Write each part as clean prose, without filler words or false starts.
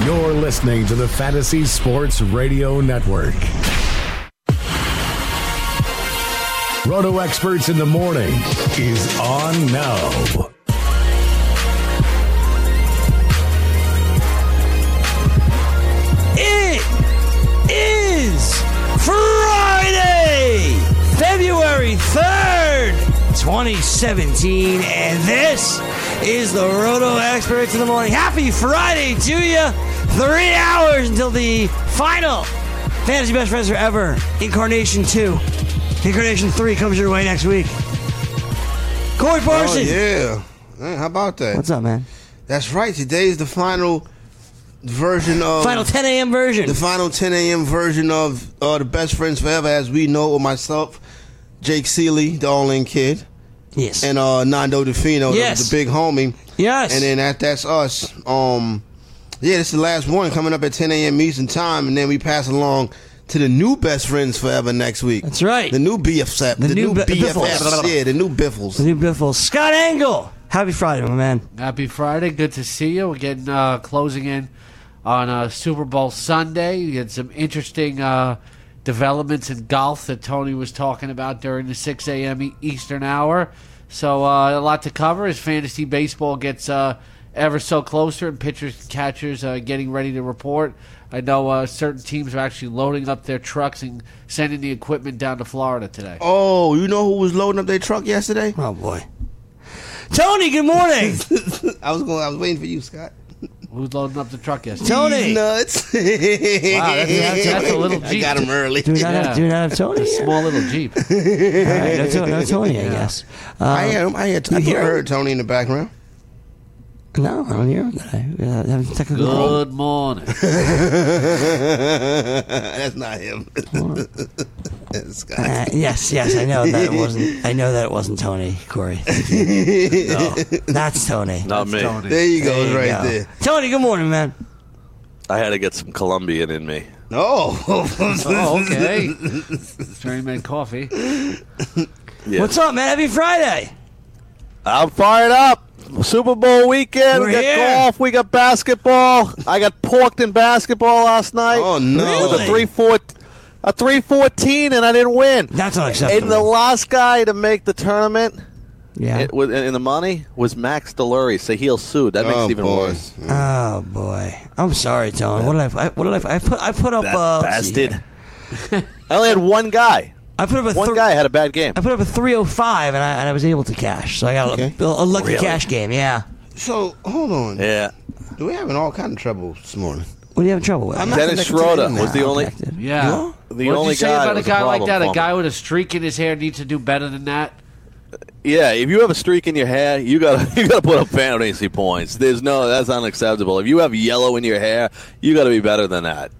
You're listening to the Fantasy Sports Radio Network. Roto Experts in the Morning is on now. It is Friday, February 3rd, 2017, and this is the Roto Experts in the Morning. Happy Friday to you. 3 hours until the final Fantasy Best Friends Forever Incarnation 2. Incarnation 3 comes your way next week. Corey Parson. Oh, yeah. Man, how about that? What's up, man? That's right. Today is the final version of... Final 10 a.m. version. The final 10 a.m. version of the Best Friends Forever, as we know, with myself, Jake Seeley, the All-In Kid. Yes. And Nando DeFino, yes. the big homie. Yes. And then that's us. Yeah, this is the last one coming up at 10 a.m. Eastern Time, and then we pass along to the new Best Friends Forever next week. That's right. The new BFF. The new BFFs. Biffles. Yeah, the new Biffles. The new Biffles. Scott Engel. Happy Friday, my man. Happy Friday. Good to see you. We're getting closing in on Super Bowl Sunday. You had some interesting developments in golf that Tony was talking about during the 6 a.m. Eastern hour. So a lot to cover as fantasy baseball gets ever so closer and pitchers and catchers getting ready to report. I know certain teams are actually loading up their trucks and sending the equipment down to Florida today. Oh, you know who was loading up their truck yesterday? Oh, boy. Tony, good morning. I was waiting for you, Scott. Who's loading up the truck yesterday? Tony. These nuts. Wow, that's a little Jeep. I got him early. Do we not have Tony? A small little Jeep. All right, no Tony, I guess. I heard Tony in the background. No, I don't hear him. Good morning. That's not him. That's Scott. Yes, I know that it wasn't. I know that it wasn't Tony, Corey. No, That's Tony. Not me. Tony. There you go, there. Tony, good morning, man. I had to get some Colombian in me. Oh. Oh, okay. Tony made coffee. Yeah. What's up, man? Happy Friday. I'm fired up. Super Bowl weekend. We're We got here. golf. We got basketball. I got porked in basketball last night. Oh, no. With a 314, and I didn't win. That's unacceptable. And the last guy to make the tournament Yeah. in the money was Max Delury. Sahil sued. That makes it even worse. Oh boy. I'm sorry, Tony. What did I put up? let's see Bastard. here. I only had one guy. I put up a One guy had a bad game. I put up a 305 and I was able to cash. So I got a lucky Really? cash game. Yeah. So, hold on. Yeah. We're having all kind of trouble this morning. What are you having trouble with? I'm not Dennis connected to the Schroeder internet. was the only. Yeah. The What'd only you say guy about that a was guy like problem that? for A me. guy with a streak in his hair needs to do better than that? Yeah, if you have a streak in your hair, you gotta put up fantasy points. That's unacceptable. If you have yellow in your hair, you got to be better than that.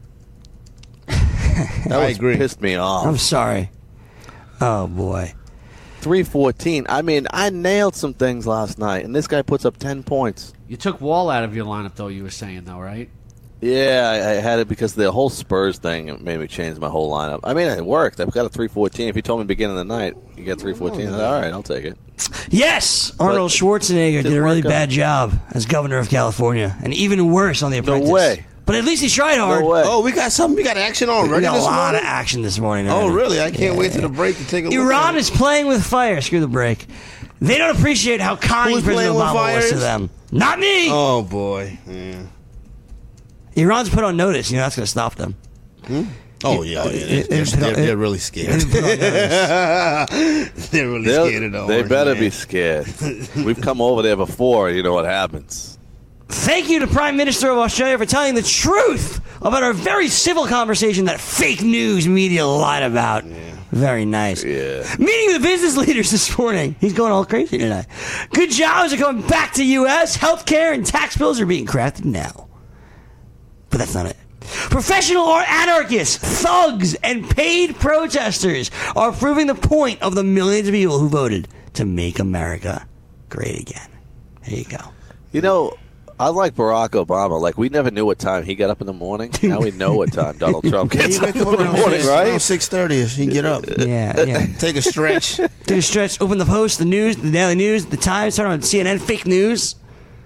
I agree. Pissed me off. I'm sorry. Oh boy. 314. I mean, I nailed some things last night, and this guy puts up 10 points. You took Wall out of your lineup, though, you were saying, though, right? Yeah, I had it because the whole Spurs thing made me change my whole lineup. I mean, it worked. I've got a 314. If you told me beginning of the night, you get 314. All right, I'll take it. Yes, Arnold Schwarzenegger did a really bad job as governor of California, and even worse on The Apprentice. No way. But at least he tried hard. No way. Oh, we got something. We got action already We got a this lot morning? of action this morning. Oh, already. really? I can't wait to the break to take a look Iran at is playing with fire. Screw the break. They don't appreciate how kind Who's President playing with Obama fire was to is? them. Not me. Oh, boy. Yeah. Iran's put on notice. You know that's going to stop them. Oh, yeah. They're really scared. They're really scared of the They orange better man. be scared. We've come over there before. You know what happens. Thank you to Prime Minister of Australia for telling the truth about our very civil conversation that fake news media lied about. Yeah. Very nice. Yeah. Meeting with business leaders this morning. He's going all crazy tonight. Good jobs are coming back to U.S. Healthcare and tax bills are being crafted now. But that's not it. Professional anarchists, thugs, and paid protesters are proving the point of the millions of people who voted to make America great again. There you go. You know, unlike Barack Obama, like we never knew what time he got up in the morning. Now we know what time Donald Trump gets up in the morning, right? 6:30. He get up. Yeah. Take a stretch. Take a stretch, open the Post, the news, the Daily News, the Times, turn on CNN, fake news.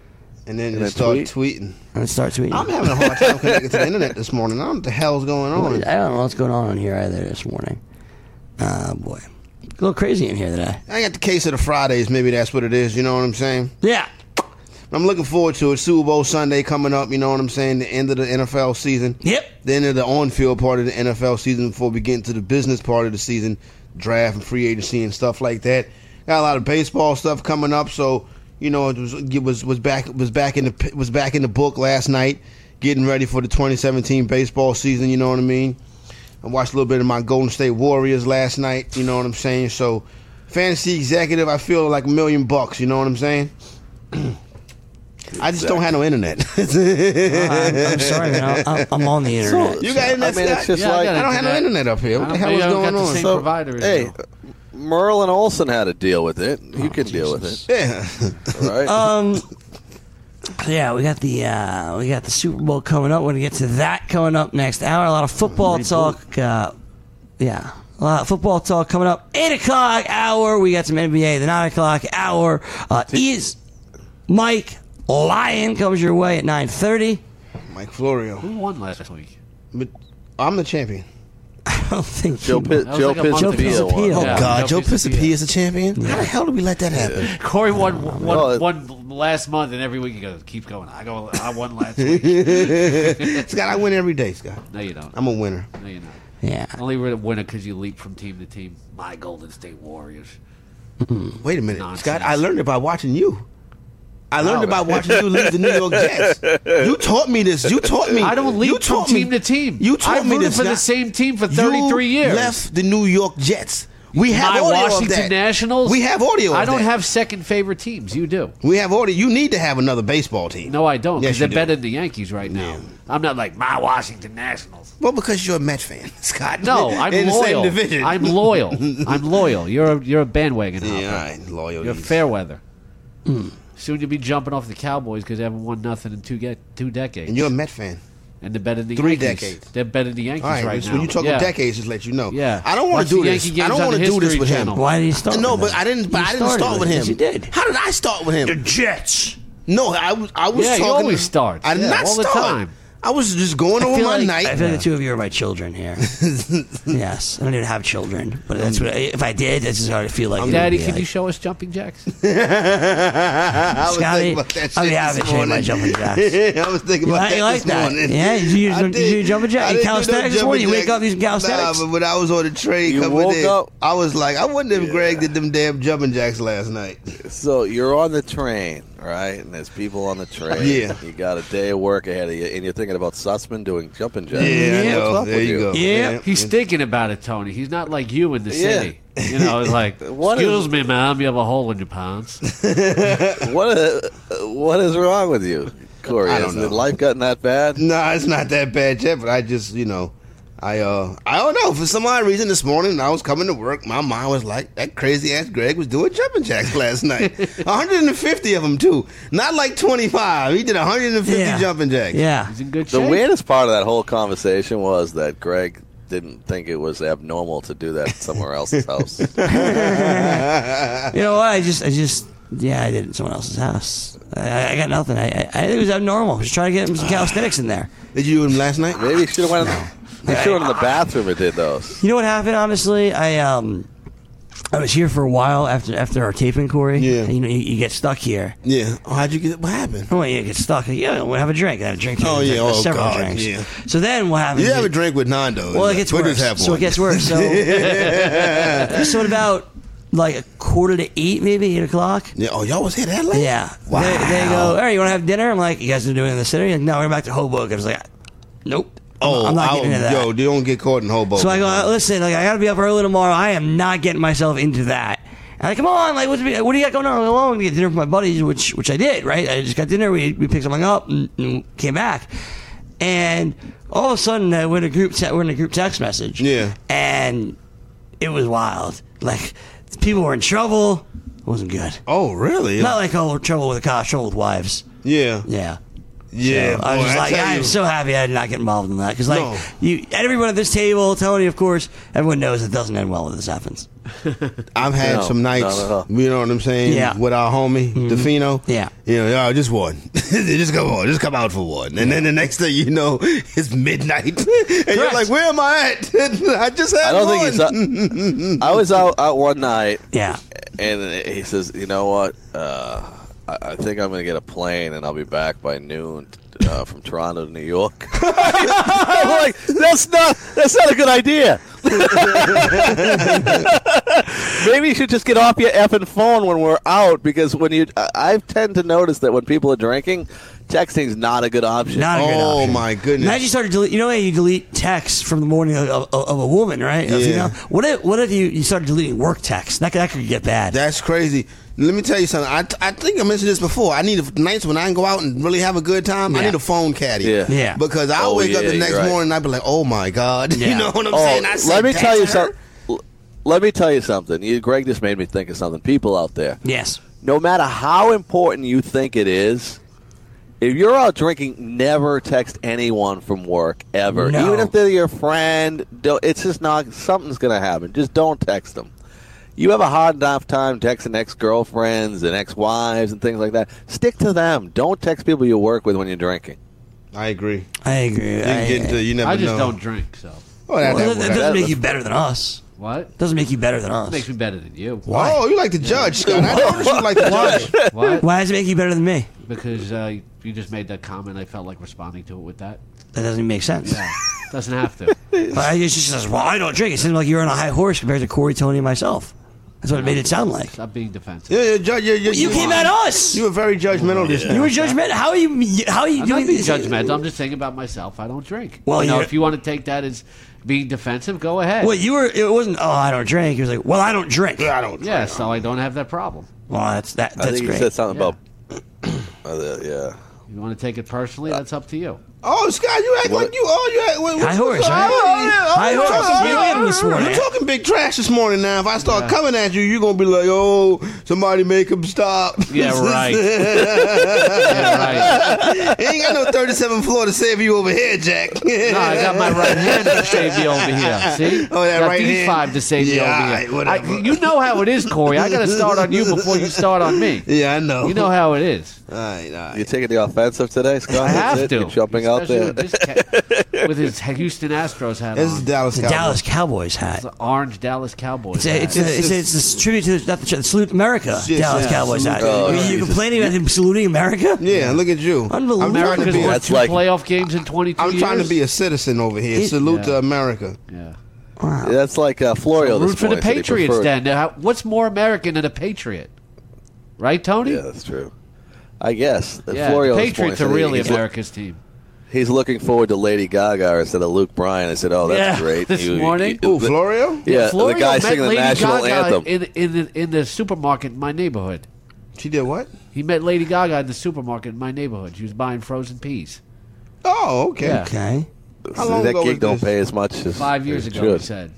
and then And just then start tweeting. And start tweeting. I'm having a hard time connecting to the internet this morning. I don't know what the hell's going on. I don't know what's going on in here either this morning. Boy. A little crazy in here today. I got the case of the Fridays. Maybe that's what it is. You know what I'm saying? Yeah. I'm looking forward to it. Super Bowl Sunday coming up. You know what I'm saying? The end of the NFL season. Yep. The end of the on-field part of the NFL season before we get into the business part of the season, draft and free agency and stuff like that. Got a lot of baseball stuff coming up. So you know it was back in the book last night, getting ready for the 2017 baseball season. You know what I mean? I watched a little bit of my Golden State Warriors last night. You know what I'm saying? So fantasy executive, I feel like $1 million. You know what I'm saying? I just don't have no internet. I'm sorry, man. I'm on the internet. You got internet? I mean, it's just Yeah, I like got I don't have no internet up here. What the hell is maybe I don't going got the on? same So, provider as hey, you. Merlin Olsen had to deal with it. You can deal with it, Yeah. right? Yeah, we got the Super Bowl coming up. We're gonna get to that coming up next hour. A lot of football talk. A lot of football talk coming up. 8:00 hour. We got some NBA. The 9:00 hour is Mike Lyon comes your way at 9:30. Mike Florio. Who won last week? But I'm the champion. I don't think Joe he- Pitt, That was Joe like a month ago. Pizzapia won. Oh, Yeah, God, Joe Joe Pisapia Pisapia is a champion? How the hell did we let that happen? Corey won Well, one last month, and every week he goes, "Keep going." I won last week. Scott, I win every day, Scott. No, you don't. I'm a winner. No, you're not. Yeah. Only winner because you leap from team to team. My Golden State Warriors. Wait a minute, Nonsense. Scott. I learned it by watching you. I learned Oh. about watching you leave the New York Jets. You taught me this. You taught me. I don't you leap from taught me- team to team. You taught I've me rooted this for the Scott. same team for 33 You years. left the New York Jets. We have My audio of Washington that. Nationals. We have audio of I don't that. have second favorite teams. You do. We have audio. You need to have another baseball team. No, I don't. Yes, Because you they're do. better than the Yankees right now. Yeah. I'm not like my Washington Nationals. Well, because you're a Met fan, Scott. No, I'm in loyal. the same division. I'm loyal. I'm loyal. You're a bandwagon hopper. Yeah, all right. Loyal. You're fair weather. Soon you'll be jumping off the Cowboys because they haven't won nothing in two decades. And you're a Met fan. And they're better than the 3 Yankees. decades. They're better than the Yankees All right. right so now. when you talk Yeah. about decades, just let you know. Yeah. I don't want Watch to do the this. Yankee I games don't on want the to do this History with him. Channel. Why did he start? No, with but them? I didn't. But You I didn't started start with him. Yes, you did. How did I start with him? Jets. No, I was Yeah, talking. you always start. I did Yeah, not all the start. time. I was just going over my night. I feel like the two of you are my children here. Yes, I don't even have children, but that's what. If I did, that's just how I feel like. Daddy, it would can be you like. show us jumping jacks? I was Scotty, thinking about that shit I'll be happy to this show you my morning. jumping jacks. I was thinking about that You like this that? morning. Yeah, you I do jumping jack? I You didn't do calisthenics this jumping morning? You wake jacks. up using calisthenics? Nah, but when I was on the train You coming woke in, up? I was like, I wonder if Greg did them damn jumping jacks last night. So you're on the train, right? And there's people on the train. Yeah. You got a day of work ahead of you, and you're thinking about Sussman doing jumping jacks. Yeah, I Yeah. know. What's up There with you you? go. Yeah. He's thinking about it, Tony. He's not like you in the Yeah. city. You know, it's like, What excuse is- me, ma'am, you have a hole in your pants. What is wrong with you, Corey? I don't Has know. life gotten that bad? Nah, it's not that bad yet, but I just, I don't know. For some odd reason, this morning I was coming to work. My mind was like, that crazy ass Greg was doing jumping jacks last night. 150 of them too, not like 25. He did 150 Yeah. jumping jacks. Yeah. He's in good The shape. weirdest part of that whole conversation was that Greg didn't think it was abnormal to do that at somewhere else's house. You know what? I just, yeah, I did it at someone else's house. I got nothing. I think it was abnormal. Just trying to get him some calisthenics in there. Did you do them last night? Maybe you should have went. You should have went in the bathroom and did those. You know what happened? Honestly, I was here for a while after our taping, Corey. Yeah. And, you get stuck here. Yeah. Oh, how'd you get? What happened? Oh, you get stuck. Yeah, we'll have a drink. I had a drink. Oh, yeah. Oh, several God. drinks. Yeah. So then what happened? You have a drink with Nando. Well, it gets We'll worse. just have So one. it gets worse. So, so at about like 7:45, maybe 8 o'clock. Yeah. Oh, y'all was here that late? Yeah. Wow. They go, all right, you want to have dinner? I'm like, you guys are doing it in the city? Like, no, we're back to Hoboken. I was like, nope. Oh, I'm not getting into that. Yo, they don't get caught in Hoboken. So I go, listen, like I got to be up early tomorrow. I am not getting myself into that. And I'm like, come on, like what do you got going on? I'm going to get dinner with my buddies, which I did, right? I just got dinner. We picked something up and came back, and all of a sudden we're in a group text message. Yeah. And it was wild. Like people were in trouble. It wasn't good. Oh, really? Not like trouble with the cops, trouble with wives. Yeah. Yeah. Yeah. So I was boy, just like, tell I'm you. so happy I did not get involved in that because, like, No. everyone at this table, Tony, of course, everyone knows it doesn't end well when this happens. I've had some nights, not at all. you know what I'm saying, Yeah. with our homie, DeFino. Yeah. You know, just one. Just come on. Just come out for one. And then the next thing you know, it's midnight. And you're like, where am I at? I just had I don't one. think he's. I was out one night. Yeah. And he says, you know what? I think I'm going to get a plane and I'll be back by noon from Toronto to New York. I'm like, that's not a good idea. Maybe you should just get off your effing phone when we're out, because I tend to notice that when people are drinking, texting's not a good option. Not a good Oh, option. my goodness. Imagine you started delete. You know how you delete texts from the morning of a woman, right? Yeah. You know? What if you started deleting work texts? That could get bad. That's crazy. Let me tell you something. I think I mentioned this before. I need nights when I can go out and really have a good time. I Yeah. need a phone caddy. Yeah. Because I'll wake up the next you're right. morning and I'll be like, oh my God. Yeah. You know what I'm saying? I said let me that tell you to her. something. Let me tell you something. Greg just made me think of something. People out there, Yes. no matter how important you think it is, if you're out drinking, never text anyone from work ever. No. Even if they're your friend, it's just not. Something's going to happen. Just don't text them. You have a hard enough time texting ex-girlfriends and ex-wives and things like that. Stick to them. Don't text people you work with when you're drinking. I agree. I agree. You can get into, you never I just know. don't drink, so. Oh, that, Well, that, that that, doesn't make you better than us. What? Doesn't make you better than us. Makes me better than you. Why? Oh, you like to judge, Scott. I noticed you like to judge. What? Why does it make you better than me? Because you just made that comment. I felt like responding to it with that. That doesn't even make sense. Yeah. Doesn't have to. Well, she says, well, I don't drink. It seems like you're on a high horse compared to Corey, Tony, and myself. That's what it made it sound like. Stop being defensive. Yeah, judge. You came at us. You were very judgmental just now. You were judgmental. How are you I'm doing not being this? judgmental. I'm just saying about myself. I don't drink. Well, you know, you're- if you want to take that as being defensive, go ahead. Well, it wasn't, oh, I don't drink. It was like, well, I don't drink. I don't. Yeah, so I don't have that problem. Well, that's I think great. you said something Yeah. about. Yeah. You want to take it personally, that's up to you. Oh, Scott, you act like you. Oh, you act. What, High horse, what's- right? High you're horse. talking We big- win this morning. You're talking big trash this morning. Now, if I start coming at you, you're gonna be like, "Oh, somebody make him stop." Yeah, right. Yeah, right. Ain't got no 37th floor to save you over here, Jack. No, I got my right hand to save you over here. See? Oh, that got right these hand? five to save you Yeah, over all here. right, whatever. You know how it is, Corey. I got to start on you before you start on me. Yeah, I know. You know how it is. All right. You taking the offensive today, Scott? I have That's it? to. You're jumping out Especially there. with his Houston Astros hat This on. is Dallas The Cowboys. Dallas Cowboys hat. It's an orange Dallas Cowboys It's hat. it's a tribute to not the Salute America Yes, Dallas yeah, Cowboys salute hat. to You America. complaining about him saluting America? Yeah, look at you. Unbelievable. I'm trying to America's be. won That's 2 like- playoff games in 22 years. I'm trying to be a citizen over here. Salute to Yeah. America. Yeah. That's like Florio. Root this for the morning said he Patriots preferred- then. Now, what's more American than a Patriot? Right, Tony? Yeah, that's true. I guess. Yeah, Florio the this Patriots morning are said really he's America's team. He's looking forward to Lady Gaga instead of Luke Bryan. I said, "Oh, that's Yeah, great." this morning. Ooh, Florio? Yeah, Florio the guy met singing the Lady national Gaga anthem. in the supermarket in my neighborhood. She did what? He met Lady Gaga in the supermarket in my neighborhood. She was buying frozen peas. Oh, okay. Yeah. Okay. How long that ago gig was don't this? pay as much as 5 years it ago, he should. said.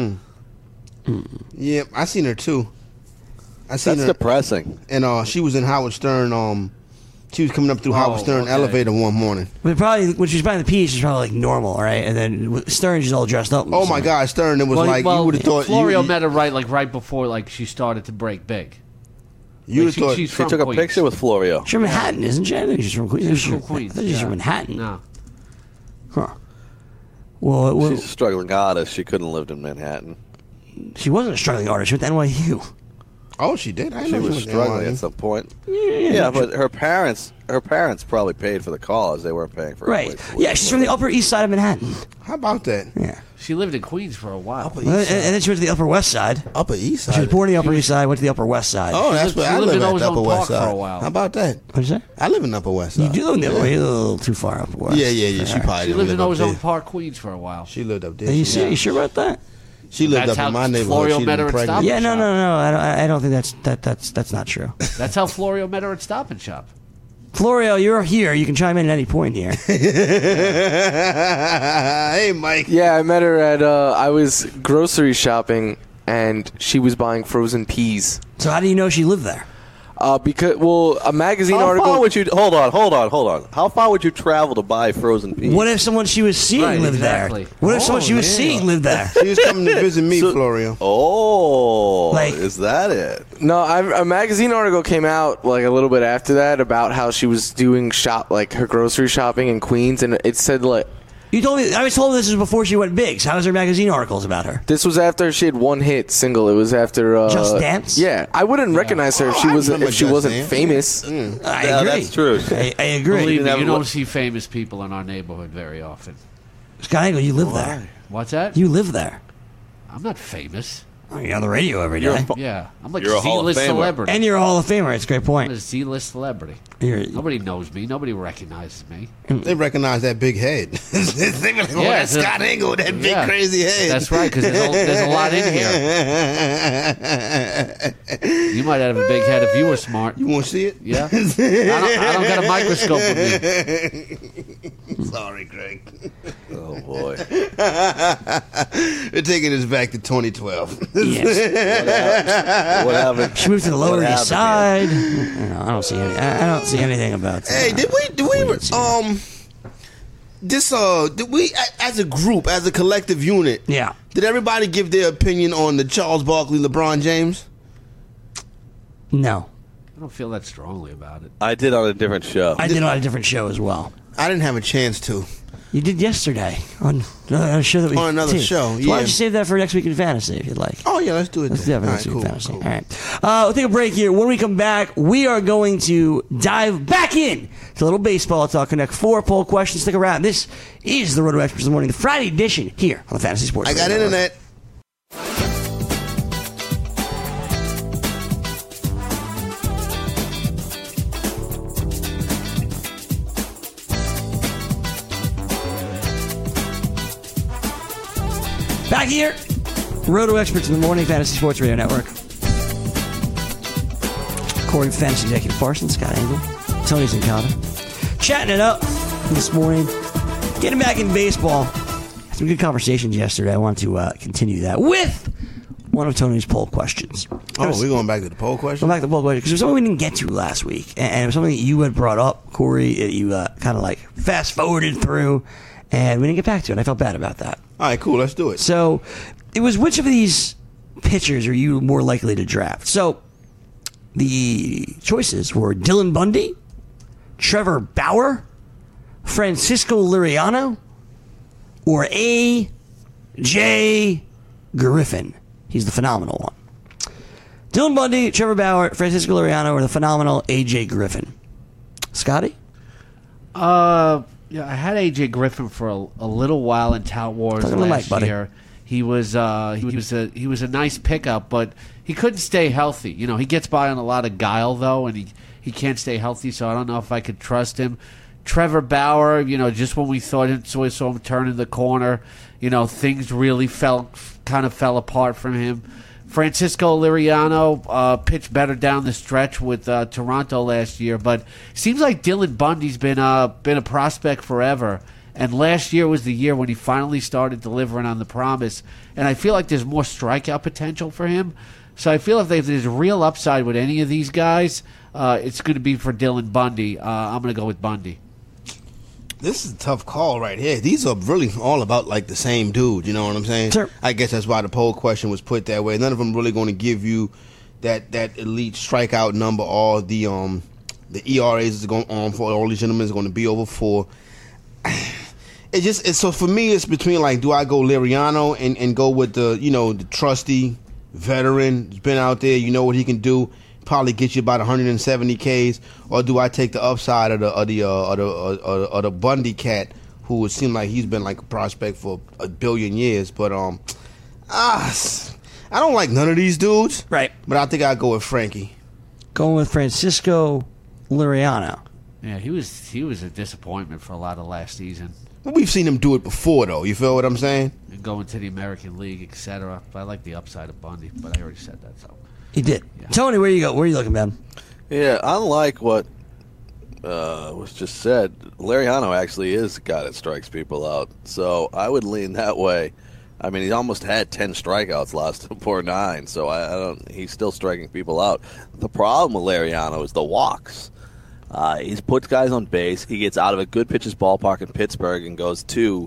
Yeah, I seen her too. I seen That's her, depressing. and she was in Howard Stern. She was coming up through Howard Stern okay. elevator one morning. But probably when she was buying the peas, she's probably like normal, right? And then with Stern, she's all dressed up. Oh my God, Stern! It was Well, like you would have thought. Florio you, met her right before like she started to break big. You would Like, have thought. she's She from took a Queens. picture with Florio. She's from Manhattan, isn't she? I think she's from Queens. She's from Queens. I think she's yeah. from Manhattan. No. Huh. Well, She's a struggling artist. She couldn't have lived in Manhattan. she wasn't a struggling artist. She went to NYU. Oh, she did. I She know was went to struggling NYU. at some point. Yeah, but her parents probably paid for the college. They weren't paying for her Right. place. Yeah, she's from the Upper East Side of Manhattan. How about that? Yeah. She lived in Queens for a while. Upper Well, East and Side. then she went to the Upper West Side. Upper East She was Side. born in the Upper East Side, went to the Upper West Side. Oh, that's lived- where she I lived live in at, the Ozone Upper West Park for Side. a while. How about that? What'd you say? I live in Upper West You Side. do live in the Upper. You're a little too far up west. Yeah. She probably She didn't lived in live up Ozone there. Park, Queens for a while. She lived up there. Are you, She- you sure about that? She lived That's up in how my neighborhood. Florio She'd met been her at pregnant. Stop Yeah, and no, Shop. no. I don't think that's not true. That's how Florio met her at Stop and Shop. Florio, you're here. You can chime in at any point here. Hey, Mike. Yeah, I met her at, I was grocery shopping, and she was buying frozen peas. So how do you know she lived there? Because a magazine How article. far would you hold on? How far would you travel to buy frozen peas? What if someone she was seeing Right, lived exactly. there? What if someone she was seeing lived there? She was coming to visit me, Florio. Oh, Like- is that it? No, a magazine article came out like a little bit after that about how she was doing her grocery shopping in Queens, and it said like You told me. I was told this was before she went big. So how was there magazine articles about her? this was after she had one hit single. It was after Just Dance? Yeah, I wouldn't recognize her if she I wasn't remember if she Just wasn't Dance. famous. I Yeah, agree. that's true. I agree. Believe me, never you don't look- see famous people in our neighborhood very often. Scott Angle, you live there. What's that? You live there. I'm not famous. Oh, you're on the radio every You're day. a Yeah, I'm like You're a Hall of Z-list Famer. celebrity. And you're a Hall of Famer. It's a great I'm a point. Z-list celebrity. You're, Nobody knows me. Nobody recognizes me. They recognize that big head. They be like, oh, Yeah, that's it's a- Scott Angle with that big Yeah. crazy head. That's right, because there's a lot in here. You might have a big head if you were smart. You want to see it? Yeah. I don't got a microscope with me. Sorry, Greg. Oh boy. We're taking this back to 2012. yes. What happened? She moved to the Lower What East happened Side. I don't see any. I don't see anything about. Hey, did we as a group, as a collective unit? Yeah. Did everybody give their opinion on the Charles Barkley, LeBron James? No, I don't feel that strongly about it. I did on a different show. I did on a different show as well. I didn't have a chance to. You did yesterday on a show that we On another did. show, So why yeah. don't you save that for next week in fantasy if you'd like? Oh yeah, let's do it. Let's then. do it All next right, week in cool, fantasy. cool. All right. We'll take a break here. When we come back, we are going to dive back in to a little baseball talk. Connect 4 poll questions. Stick around. This is the Roto Experts in the Morning, the Friday edition here on the Fantasy Sports. I got Radio Network. internet. Back here, Roto Experts in the Morning, Fantasy Sports Radio Network. Corey, Fantasy Executive Parsons, Scott Angle, Tony Zincata. Chatting it up this morning. Getting back in baseball. Had some good conversations yesterday. I want to continue that with one of Tony's poll questions. Oh, we're going back to the poll question. Go back to the poll question because it was something we didn't get to last week. And it was something that you had brought up, Corey, that you kind of like fast forwarded through. And we didn't get back to it. I felt bad about that. All right, cool. Let's do it. So it was which of these pitchers are you more likely to draft? So the choices were Dylan Bundy, Trevor Bauer, Francisco Liriano, or A.J. Griffin. He's the phenomenal one. Dylan Bundy, Trevor Bauer, Francisco Liriano, or the phenomenal A.J. Griffin. Scotty? Yeah, I had AJ Griffin for a little while in Tout Wars Talk to the last mic, buddy. year. He was a nice pickup, but he couldn't stay healthy. You know, he gets by on a lot of guile though, and he can't stay healthy. So I don't know if I could trust him. Trevor Bauer, you know, just when we saw him turning the corner, you know, things really fell apart from him. Francisco Liriano pitched better down the stretch with Toronto last year, but seems like Dylan Bundy's been a prospect forever. And last year was the year when he finally started delivering on the promise. And I feel like there's more strikeout potential for him. So I feel if there's real upside with any of these guys, it's going to be for Dylan Bundy. I'm going to go with Bundy. This is a tough call right here. These are really all about like the same dude. You know what I'm saying? Sure. I guess that's why the poll question was put that way. None of them really going to give you that elite strikeout number. Or the ERAs is going on for all these gentlemen is going to be over 4. So for me, it's between like, do I go Liriano and go with the trusty veteran who's been out there, you know what he can do, probably get you about 170 Ks, or do I take the upside of the Bundy cat, who would seem like he's been like a prospect for a billion years, but I don't like none of these dudes, Right. but I think I'd go with Frankie. Going with Francisco Liriano. Yeah, he was a disappointment for a lot of last season. We've seen him do it before, though. You feel what I'm saying? And going to the American League, etc. But I like the upside of Bundy, but I already said that. So He did. Yeah. Tony, where you go? Where are you looking, man? Yeah, unlike what was just said, Liriano actually is the guy that strikes people out. So I would lean that way. I mean, he's almost had 10 strikeouts last 9, so I don't. He's still striking people out. The problem with Liriano is the walks. He's put guys on base. He gets out of a good pitcher's ballpark in Pittsburgh and goes to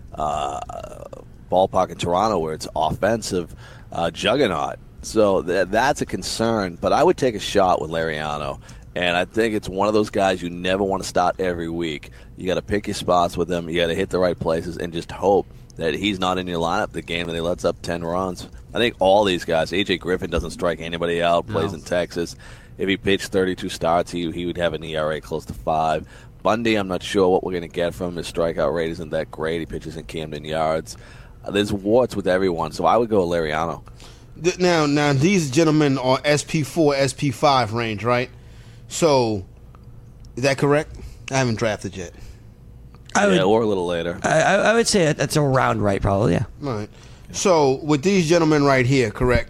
ballpark in Toronto where it's offensive juggernaut. So that's a concern. But I would take a shot with Liriano. And I think it's one of those guys you never want to start every week. You got to pick your spots with him. You got to hit the right places and just hope that he's not in your lineup the game that he lets up 10 runs. I think all these guys, A.J. Griffin doesn't strike anybody out, plays in Texas. If he pitched 32 starts, he would have an ERA close to 5. Bundy, I'm not sure what we're going to get from him. His strikeout rate isn't that great. He pitches in Camden Yards. There's warts with everyone, so I would go with Liriano. Now these gentlemen are SP4, SP5 range, right? So, is that correct? I haven't drafted yet. Or a little later. I would say that's around right, probably, yeah. All right. So, with these gentlemen right here, correct?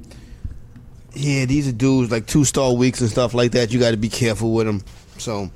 Yeah, these are dudes like 2-star weeks and stuff like that. You got to be careful with them. So,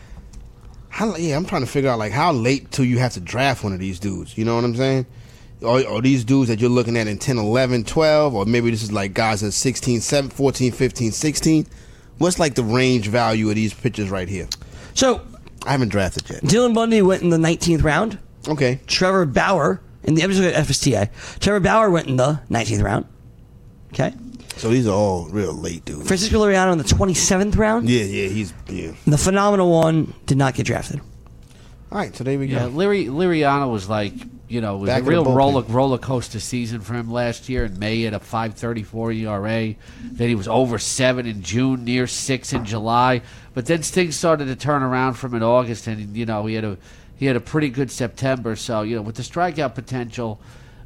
I'm trying to figure out like how late till you have to draft one of these dudes. You know what I'm saying? Or these dudes that you're looking at in 10, 11, 12, or maybe this is like guys at 16, 7, 14, 15, 16. What's like the range value of these pitchers right here? So, I haven't drafted yet. Dylan Bundy went in the 19th round. Okay. Trevor Bauer in the episode of FSTA. Trevor Bauer went in the 19th round. Okay. So these are all real late dudes. Francisco Liriano in the 27th round. Yeah. The phenomenal one did not get drafted. All right, so there we go. Yeah, Liriano was like, it was Back a real in the bullpen. roller coaster season for him last year. In May, he had a 5.34 ERA. Then he was over 7 in June, near 6 in July. But then things started to turn around from in August, and he had a pretty good September. So with the strikeout potential,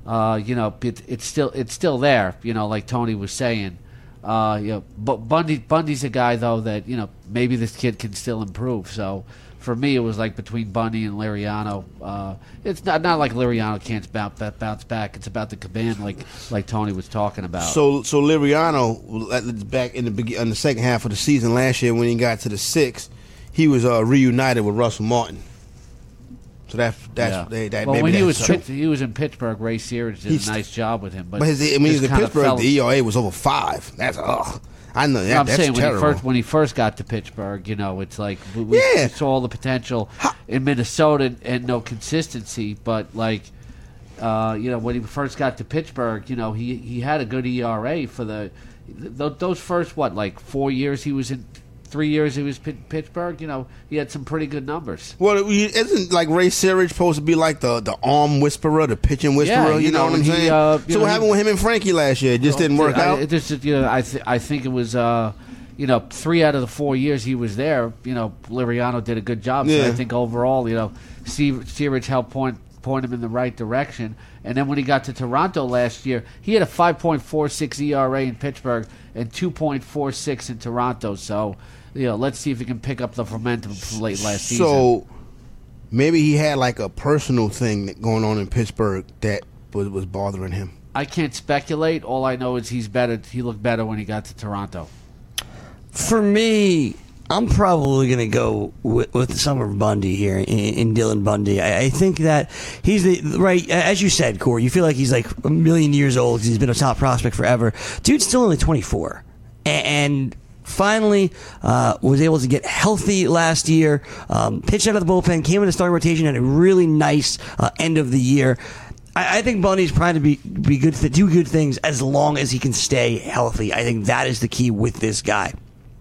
it's still there. Like Tony was saying. But Bundy's a guy though that maybe this kid can still improve. So. For me, it was like between Bundy and Liriano. It's not like Liriano can't bounce back. It's about the command, like Tony was talking about. So Liriano, back in the second half of the season last year, when he got to the 6th, he was reunited with Russell Martin. So that well, when he was in Pittsburgh, Ray Searage did a nice job with him. But when he was in Pittsburgh, the ERA was over 5. That's I know that. I'm that's saying terrible. when he first got to Pittsburgh, it's like we saw the potential in Minnesota and no consistency. But when he first got to Pittsburgh, he had a good ERA for those first 4 years he was in. 3 years he was in Pittsburgh, he had some pretty good numbers. Well, isn't like Ray Searage supposed to be like the arm whisperer, the pitching whisperer? Yeah, you know what I'm saying? So what happened with him and Frankie last year? It just didn't work out. I think it was 3 out of the 4 years he was there. Liriano did a good job. Yeah. So I think overall, Searage helped point him in the right direction. And then when he got to Toronto last year, he had a 5.46 ERA in Pittsburgh and 2.46 in Toronto. So. Let's see if he can pick up the momentum from late last season. So maybe he had like a personal thing going on in Pittsburgh that was bothering him. I can't speculate. All I know is he's better. He looked better when he got to Toronto. For me, I'm probably going to go with Summer Bundy here in Dylan Bundy. I think that he's as you said, Corey, you feel like he's like a million years old because he's been a top prospect forever. Dude's still only 24. And finally was able to get healthy last year, pitched out of the bullpen, came in the starting rotation, had a really nice end of the year. I think Bundy's trying to be good, do good things as long as he can stay healthy. I think that is the key with this guy.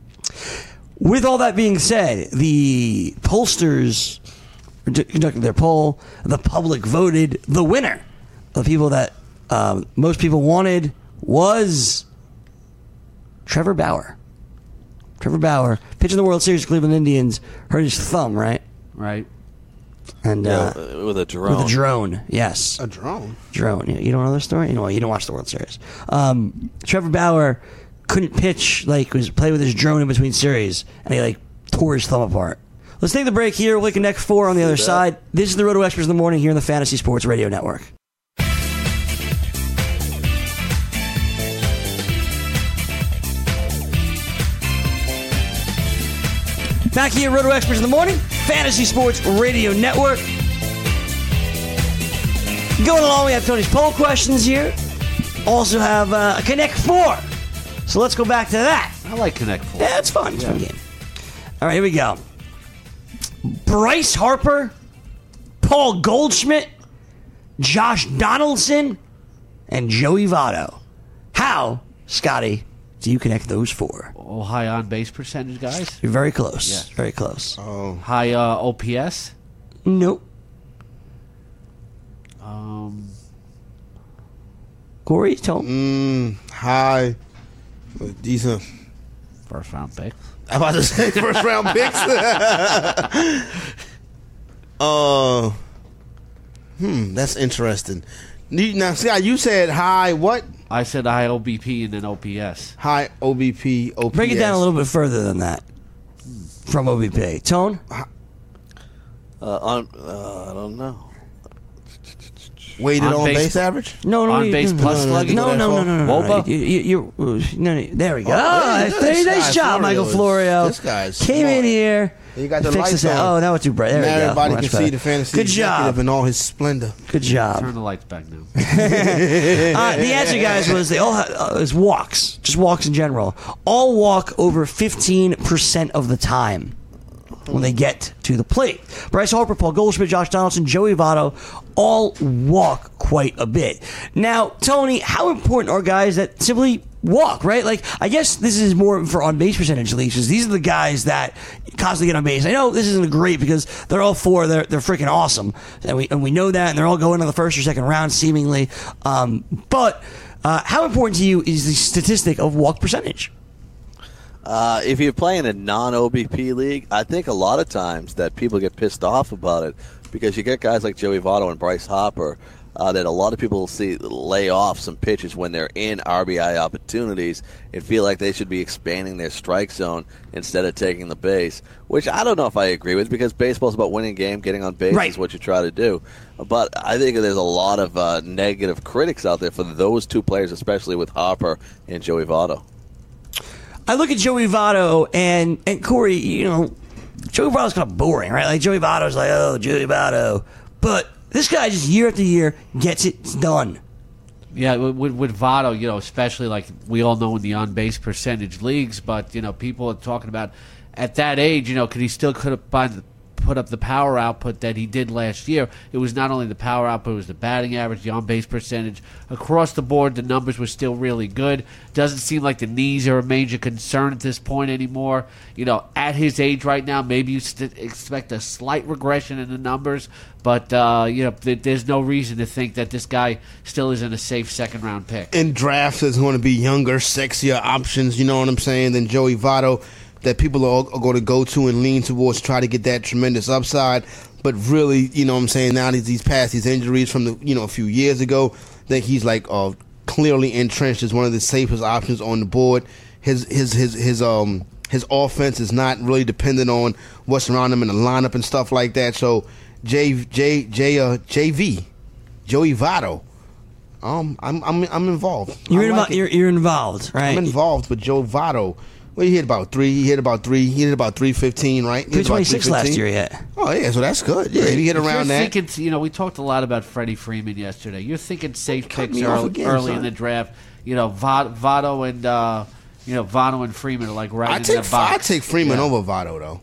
With all that being said, the pollsters conducted their poll. The public voted the winner. The people that most people wanted was Trevor Bauer. Trevor Bauer, pitching the World Series, Cleveland Indians, hurt his thumb, right? Right. And with a drone. With a drone, yes. A drone? Drone. You don't know the story? You don't watch the World Series. Trevor Bauer couldn't pitch, play with his drone in between series, and he, tore his thumb apart. Let's take the break here. We'll connect 4 on the other side. This is the Roto Experts in the Morning here on the Fantasy Sports Radio Network. Back here, Roto Experts in the Morning, Fantasy Sports Radio Network. Going along, we have Tony's poll questions here. Also have a Connect 4. So let's go back to that. I like Connect 4. Yeah, it's fun. It's a fun game. All right, here we go. Bryce Harper, Paul Goldschmidt, Josh Donaldson, and Joey Votto. How, Scotty, do you connect those four? Oh, high on base percentage, guys. You're very close. Yeah. Very close. High OPS. Nope. Corey, Tone? High. Decent. First round pick. I'm about to say first round picks. That's interesting. Now, Scott, you said high what? I said high OBP and then OPS. High OBP, OPS. Break it down a little bit further than that from OBP. Tone? I don't know. Weighted On on base- base average? No, On base plus slugging? No. Woba? No, there we go. Oh, Nice guy, job, Michael Florio. This guy's came smart. in here. You got the fixed lights this out. on. Oh, that was too bright. There Now we go. everybody Much can see better. the fantasy Good executive job. in all his splendor. Good job. Turn the lights back now. The answer, guys, was they all is walks, just walks in general. All walk over 15% of the time when they get to the plate. Bryce Harper, Paul Goldschmidt, Josh Donaldson, Joey Votto all walk quite a bit. Now, Tony, how important are guys that simply walk, right? Like, I guess this is more for on-base percentage leagues, because these are the guys that constantly get on base. I know this isn't great because they're all four, they're freaking awesome, and we know that, and they're all going to the first or second round, seemingly. But how important to you is the statistic of walk percentage? If you're playing a non-OBP league, I think a lot of times that people get pissed off about it because you get guys like Joey Votto and Bryce Harper that a lot of people see lay off some pitches when they're in RBI opportunities and feel like they should be expanding their strike zone instead of taking the base, which I don't know if I agree with because baseball's about winning game, getting on base Right. is what you try to do. But I think there's a lot of negative critics out there for those two players, especially with Harper and Joey Votto. I look at Joey Votto and Corey, Joey Votto's kind of boring, right? Like, Joey Votto's like, oh, Joey Votto. But this guy just year after year gets it done. Yeah, with Votto, especially like we all know in the on-base percentage leagues, but, people are talking about at that age, could he still could have put up the power output that he did last year. It was not only the power output, it was the batting average, the on-base percentage. Across the board, the numbers were still really good. Doesn't seem like the knees are a major concern at this point anymore. At his age right now, maybe you expect a slight regression in the numbers, but there's no reason to think that this guy still isn't a safe second-round pick. In drafts, there's going to be younger, sexier options, you know what I'm saying, than Joey Votto that people are going to go to and lean towards, try to get that tremendous upside. But really, you know what I'm saying, now that he's past these injuries from a few years ago, I think he's like clearly entrenched as one of the safest options on the board. His offense is not really dependent on what's around him in the lineup and stuff like that. So JV, Joey Votto, I'm involved. You're involved, right? I'm involved with Joe Votto. Well, he hit about 315, right? 326 last year, yeah. Oh, yeah, so that's good. Yeah, he hit around that. Thinking, we talked a lot about Freddie Freeman yesterday. You're thinking safe Cut picks me off again, early son. in the draft. Votto and Votto and Freeman are like right in the box. I take Freeman Yeah. over Votto, though.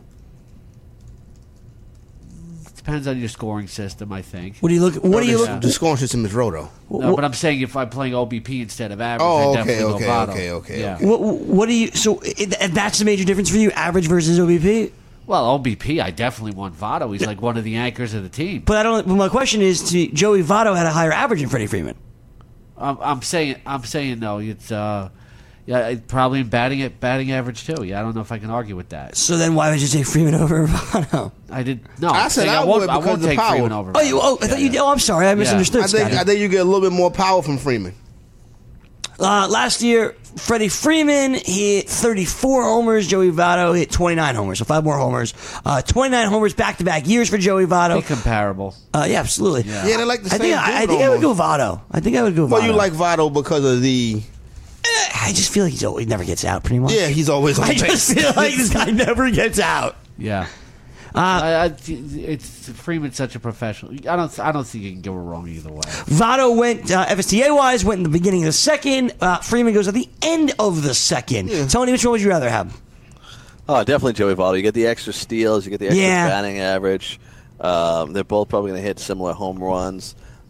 Depends on your scoring system, I think. What do you look? The scoring system is Roto. No, but I'm saying if I'm playing OBP instead of average, Oh, I okay, definitely go Votto. okay. Yeah. What do you? So that's the major difference for you, average versus OBP. Well, OBP, I definitely want Votto. He's like one of the anchors of the team. But I don't. But my question is, to Joey Votto had a higher average than Freddie Freeman. I'm saying no. It's probably in batting average too. Yeah, I don't know if I can argue with that. So then, why would you take Freeman over Votto? I did no. I said I won't. would I because won't of take power. Freeman over. Oh, I thought you did. Oh, I'm sorry, I misunderstood. I think you get a little bit more power from Freeman. Last year, Freddie Freeman hit 34 homers. Joey Votto hit 29 homers, so 5 more homers. 29 homers back-to-back years for Joey Votto. Be comparable. Yeah, absolutely. Yeah, they're like the same I dude think I would go almost. Votto. I think I would go Votto. Well, you like Votto because of the... I just feel like he never gets out, pretty much. Yeah, he's always on I base. just feel like this guy never gets out. Yeah. It's Freeman's such a professional. I don't think you can go wrong either way. Votto went FSTA-wise, went in the beginning of the second. Freeman goes at the end of the second. Yeah. Tony, which one would you rather have? Oh, definitely Joey Votto. You get the extra steals, you get the extra Yeah. batting average. They're both probably going to hit similar home runs.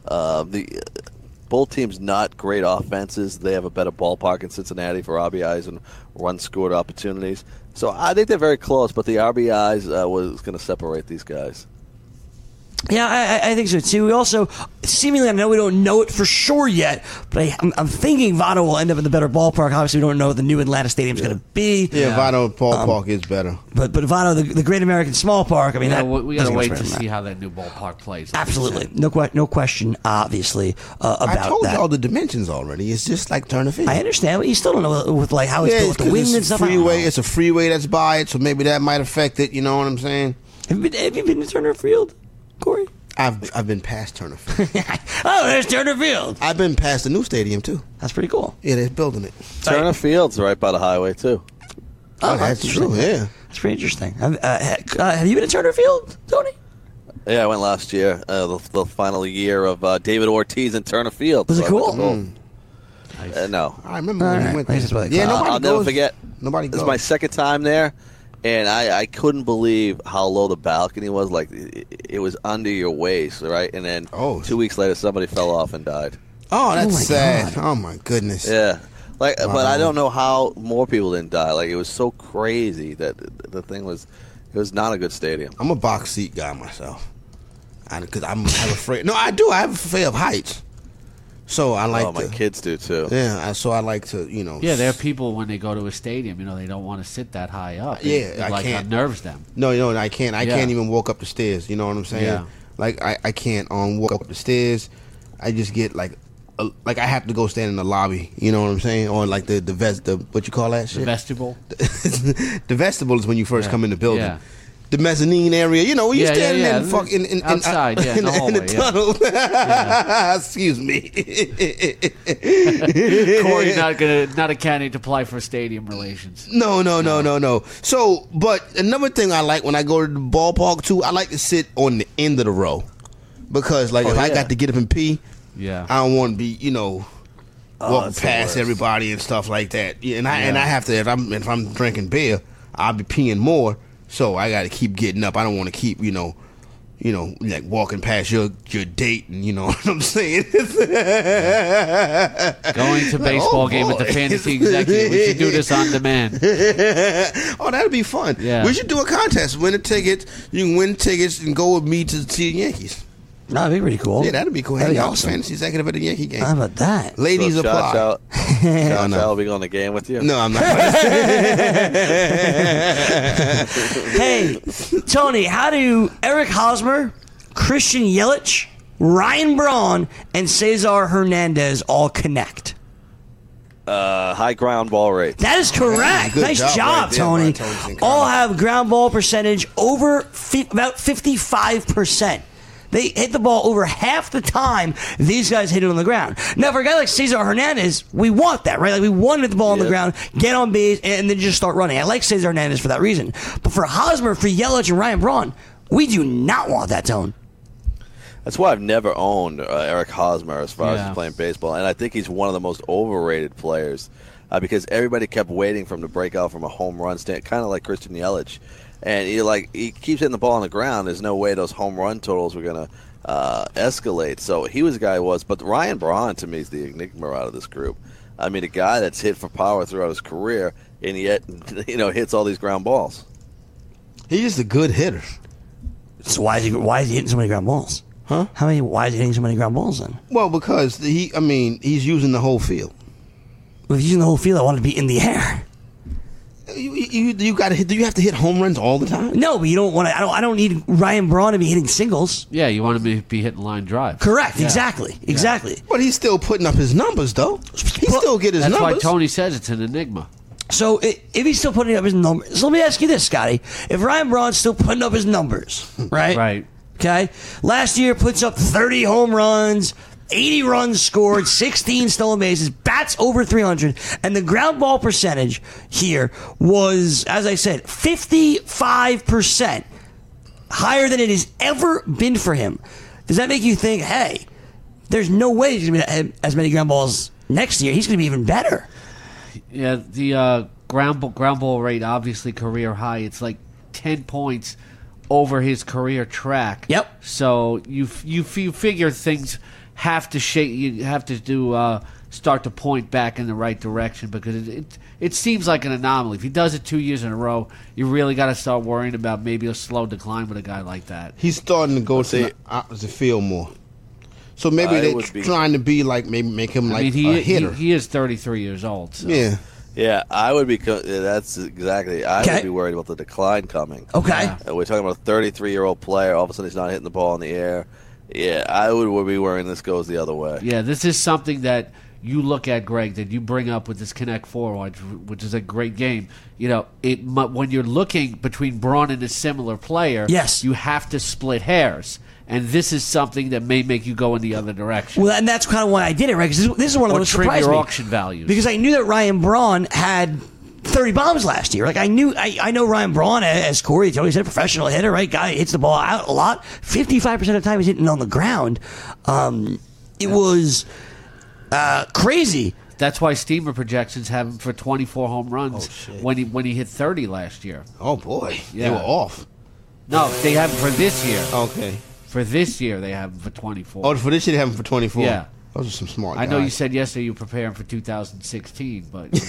Both teams not great offenses. They have a better ballpark in Cincinnati for RBIs and run scored opportunities. So I think they're very close, but the RBIs was going to separate these guys. Yeah, I think so too. We also, seemingly, I know we don't know it for sure yet, but I'm thinking Votto will end up in the better ballpark. Obviously, we don't know what the new Atlanta Stadium's going to be. Yeah, Votto ballpark is better. But Votto, the Great American Small Park, I mean, We got to doesn't wait get to much better see than how that new ballpark plays. that. Absolutely, no question. Obviously, about I told that. you all the dimensions already. It's just like Turner Field. I understand, but you still don't know with like how it's Yeah, built with the 'cause wind it's and stuff. I don't freeway. know. It's a freeway that's by it, so maybe that might affect it. You know what I'm saying? Have you been to Turner Field, Corey? I've been past Turner Field. Oh, there's Turner Field. I've been past the new stadium too. That's pretty cool. Yeah, they're building it. Turner Field's right by the highway, too. Oh, that's true. Yeah. That's pretty interesting. Have you been to Turner Field, Tony? Yeah, I went last year, the final year of David Ortiz and Turner Field. Was it So I went cool? to both. No. I remember All when right. we went I there. guess that's why they Yeah, call it. nobody I'll never goes. forget. Nobody This goes. is my second time there, and I couldn't believe how low the balcony was. Like, it was under your waist, right? And then 2 weeks later, somebody fell off and died. Oh, that's my sad. God. Oh my goodness. Yeah. Like, Wow. but I don't know how more people didn't die. Like, it was so crazy that the thing was, it was not a good stadium. I'm a box seat guy myself, because I'm afraid. No, I do. I have a fear of heights, so I like. Oh, my kids do too. Yeah, so I like to, Yeah, there are people when they go to a stadium, they don't want to sit that high up. It I can't. unnerves them. No, I can't. I can't even walk up the stairs. You know what I'm saying? Yeah. Like I can't walk up the stairs. I just get like I have to go stand in the lobby. You know what I'm saying? Or like the what you call that The shit? vestibule. The vestibule is when you first Yeah. come in the building. Yeah. The mezzanine area, when you're Yeah, standing yeah, in yeah. Outside, yeah, in the in hallway, the yeah. tunnel. Excuse me. Corey not a candidate to apply for stadium relations. No. So, but another thing I like when I go to the ballpark too, I like to sit on the end of the row because, like, if I got to get up and pee, Yeah. I don't want to be, walking that's the past worst. everybody and stuff like that. Yeah, and I have to if I'm drinking beer, I'll be peeing more. So I got to keep getting up. I don't want to keep, like walking past your date, and you know what I'm saying. Going to baseball game with the fantasy executive. We should do this on demand. Oh, that'd be fun. Yeah. We should do a contest. Win a ticket. You can win tickets and go with me to see the Yankees. That'd be pretty cool. Yeah, that'd be cool. That'd be Hang out, awesome. fantasy executive at the Yankee game. How about that? Ladies So apply. Chow no. will be going to the game with you. No, I'm not. Hey, Tony, how do Eric Hosmer, Christian Yelich, Ryan Braun, and Cesar Hernandez all connect? High ground ball rate. That is correct. Good Nice job job, right there, Tony. Brian Tony. All have ground ball percentage over about 55%. They hit the ball over half the time these guys hit it on the ground. Now, for a guy like Cesar Hernandez, we want that, right? Like, we want to hit the ball on the Yeah. ground, get on base, and then just start running. I like Cesar Hernandez for that reason. But for Hosmer, for Yelich, and Ryan Braun, we do not want that tone. That's why I've never owned Eric Hosmer as far as Yeah. he's playing baseball, and I think he's one of the most overrated players because everybody kept waiting for him to break out from a home run stand, kind of like Christian Yelich. And he keeps hitting the ball on the ground. There's no way those home run totals were going to escalate. So he was the guy who was. But Ryan Braun, to me, is the enigma out of this group. I mean, a guy that's hit for power throughout his career, and yet, hits all these ground balls. He's just a good hitter. So why is he hitting so many ground balls? Huh? Why is he hitting so many ground balls then? Well, because he's using the whole field. Well, if he's using the whole field, I want to be in the air. You got to hit. Do you have to hit home runs all the time? No, but you don't want to. I don't need Ryan Braun to be hitting singles. Yeah, you want to be hitting line drive. Correct. Yeah. Exactly. But he's still putting up his numbers, though. He still get his That's numbers. why Tony says it's an enigma. So if he's still putting up his numbers, so let me ask you this, Scotty: if Ryan Braun's still putting up his numbers, right? Right. Okay. Last year puts up 30 home runs, 80 runs scored, 16 stolen bases, bats over 300, and the ground ball percentage here was, as I said, 55%. higher than it has ever been for him, does that make you think, hey, there's no way he's going to be as many ground balls next year? He's going to be even better. Yeah, the ground ball rate, obviously career high. It's like 10 points over his career track. Yep. So you figure things have to start to point back in the right direction, because it seems like an anomaly. If he does it 2 years in a row, you really got to start worrying about maybe a slow decline with a guy like that. He's starting to go to the opposite field more. So maybe they're trying to be like, maybe make him like a hitter. He is 33 years old. So. Yeah. Yeah, I would be. That's exactly. I would be worried about the decline coming. Okay. We're talking about a 33-year-old player. All of a sudden, he's not hitting the ball in the air. Yeah, I would be worrying this goes the other way. Yeah, this is something that you look at, Greg, that you bring up with this Connect Four, which is a great game. You know, when you're looking between Braun and a similar player, yes, you have to split hairs. And this is something that may make you go in the other direction. Well, and that's kind of why I did it, right? Because this is one of those surprised your me. Auction values. Because I knew that Ryan Braun had 30 bombs last year. Like I know Ryan Braun, as Corey totally said, professional hitter, right? Guy hits the ball out a lot. 55% of the time he's hitting on the ground. It was crazy. That's why Steamer projections have him for 24 home runs when he hit 30 last year. Oh boy, yeah. They were off. No, they have him for this year. Okay. For this year, they have him for 24. Oh, for this year, they have him for 24? Yeah. Those are some smart guys. I know you said yesterday you were preparing for 2016, but... In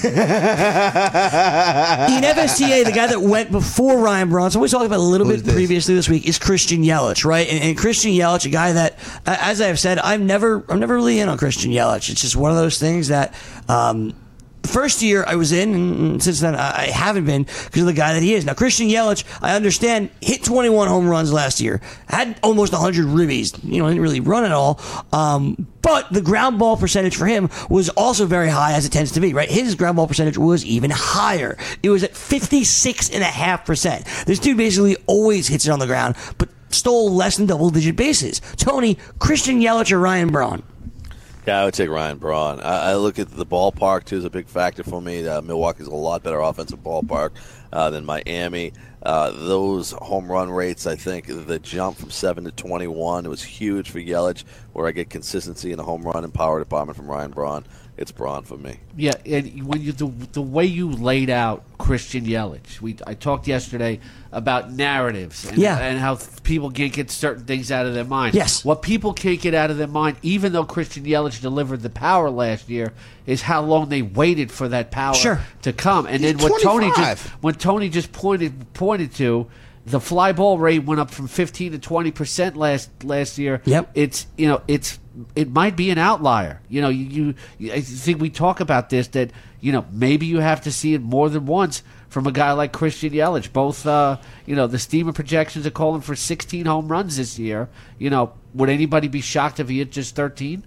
FSTA, the guy that went before Ryan Braun, so we talked about a little bit previously this week, is Christian Yelich, right? And Christian Yelich, a guy that, as I've said, I'm never really in on Christian Yelich. It's just one of those things that... First year I was in, and since then I haven't been because of the guy that he is. Now, Christian Yelich, I understand, hit 21 home runs last year, had almost 100 ribbies, didn't really run at all. But the ground ball percentage for him was also very high, as it tends to be, right? His ground ball percentage was even higher. It was at 56.5%. This dude basically always hits it on the ground, but stole less than double-digit bases. Tony, Christian Yelich or Ryan Braun? Yeah, I would take Ryan Braun. I look at the ballpark, too, is a big factor for me. Milwaukee's a lot better offensive ballpark than Miami. Those home run rates, I think, the jump from 7 to 21, it was huge for Yelich, where I get consistency in the home run and power department from Ryan Braun. It's Braun for me. Yeah, and when the way you laid out Christian Yelich, I talked yesterday about narratives and how people can't get certain things out of their mind. Yes. What people can't get out of their mind, even though Christian Yelich delivered the power last year, is how long they waited for that power to come. And He's then what 25. Tony just pointed to, the fly ball rate went up from 15 to 20% last year. Yep. It might be an outlier. I think we talk about this, that maybe you have to see it more than once from a guy like Christian Yelich. Both the Steamer projections are calling for 16 home runs this year. Would anybody be shocked if he hit just 13?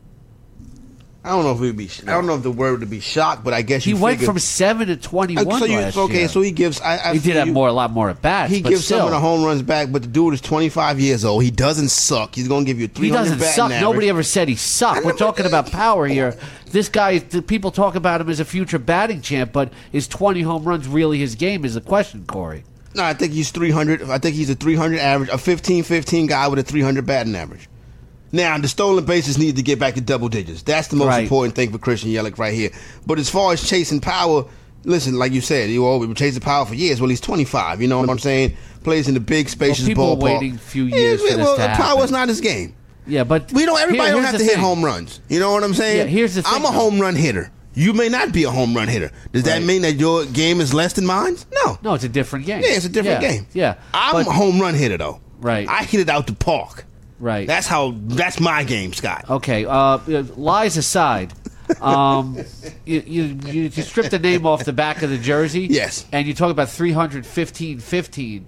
I don't know if we'd be. I don't know if the word would be shocked, but I guess he went from 7 to 21 last year. So he gives. He did have a lot more at bats. He gives some of the home runs back, but the dude is 25 years old. He doesn't suck. He's going to give you 300 He doesn't batting suck. average. Nobody ever said he sucked. We're talking about power here. This guy, people talk about him as a future batting champ, but is 20 home runs really his game? Is the question, Corey. No, I think he's 300. I think he's a 300 average, a 15-15 guy with a 300 batting average. Now, the stolen bases need to get back to double digits. That's the most important thing for Christian Yelich right here. But as far as chasing power, listen, like you said, we've been chasing power for years. Well, he's 25. You know what I'm saying? Plays in the big, spacious people ballpark. People are waiting a few years for this to happen. Power's not his game. Yeah, but everybody don't have to hit home runs. You know what I'm saying? Yeah, here's the thing. I'm a home run hitter. You may not be a home run hitter. Does that mean that your game is less than mine? No. No, it's a different game. Yeah, it's a different game. Yeah. I'm a home run hitter, though. Right. I hit it out the park. Right. That's my game, Scott. Okay. Lies aside, you strip the name off the back of the jersey. Yes. And you talk about 315-15.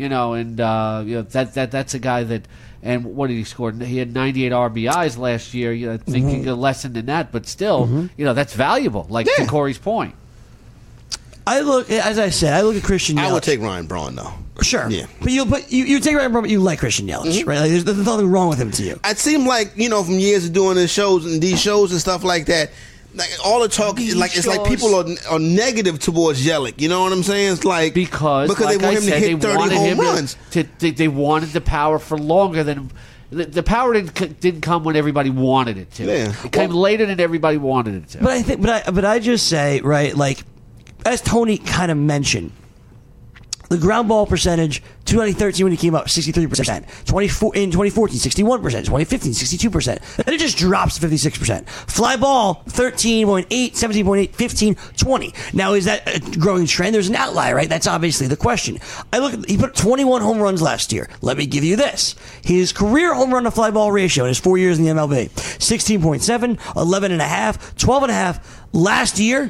That's a guy that. And what did he score? He had 98 RBIs last year. I think he got less than that, but still, that's valuable. To Corey's point. I look at Christian Yelich. I would take Ryan Braun, though. Sure. Yeah. But you take Ryan Braun, but you like Christian Yelich, right? Like, there's nothing wrong with him to you. It seemed like, from years of doing these shows and stuff like that, like all the talk, it's like people are negative towards Yelich. You know what I'm saying? It's like because they like want him to hit 30 home runs. They wanted the power for longer than the power didn't come when everybody wanted it to. Yeah. It came later than everybody wanted it to. But I think, but I just say, right, like as Tony kind of mentioned, the ground ball percentage, 2013 when he came up, 63%. 2014, 61%. 2015, 62%. Then it just drops to 56%. Fly ball, 13.8, 17.8, 15, 20. Now, is that a growing trend? There's an outlier, right? That's obviously the question. He put 21 home runs last year. Let me give you this. His career home run to fly ball ratio in his 4 years in the MLB, 16.7, 11.5, 12.5. Last year,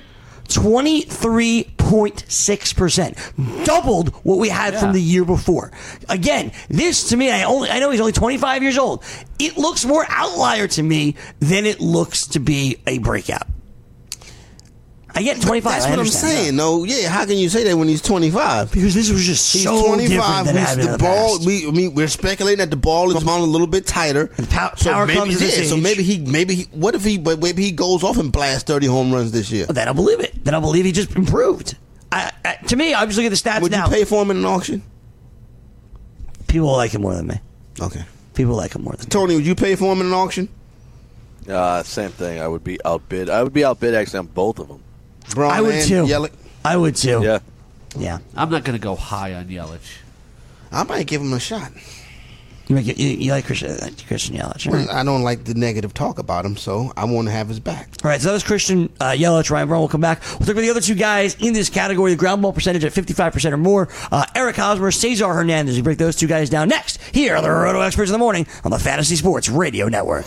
23.6%, doubled what we had from the year before. Again, this to me, I know he's only 25 years old. It looks more outlier to me than it looks to be a breakout. I get 25. That's what I'm saying. No, how can you say that when he's 25? Because this was just he's so 25. different than having The ball. We're speculating that the ball is on a little bit tighter. And power comes to this age. So maybe he goes off and blasts 30 home runs this year. Then I'll believe it. Then I'll believe he just improved. To me, I'm just looking at the stats Would now. you pay for him in an auction? People like him more than me. Okay. People like him more than me. Tony, would you pay for him in an auction? Same thing. I would be outbid. Actually on both of them. Braun I would and too. Yelich? I would too. Yeah. Yeah. I'm not going to go high on Yelich. I might give him a shot. You like Christian Yelich, right? I don't like the negative talk about him, so I want to have his back. All right, so that was Christian Yelich. Ryan Braun will come back. We'll talk about the other two guys in this category, the ground ball percentage at 55% or more. Eric Hosmer, Cesar Hernandez. We break those two guys down next here on the Roto Experts in the Morning on the Fantasy Sports Radio Network.